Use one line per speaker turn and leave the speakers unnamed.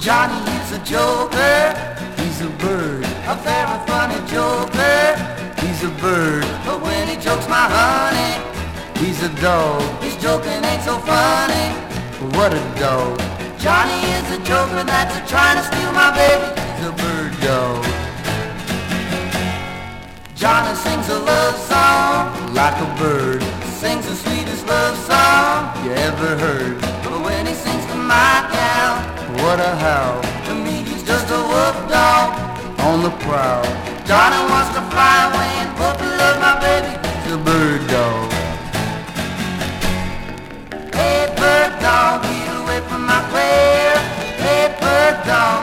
Johnny is a joker, he's a bird, a very funny joker. He's a bird, but when he jokes my honey, he's a dog. His joking ain't so funny, what a dog. Johnny is a joker that's trying to steal my baby. He's a bird dog. Johnny sings a love song like a bird, sings the sweetest love song you ever heard. But when he sings to my gal, what a howl. To me he's just a wolf dog on the prowl. Johnny wants to fly away and puppy love my baby. He's a bird dog. Hey bird dog, get away from my quail. Hey bird dog.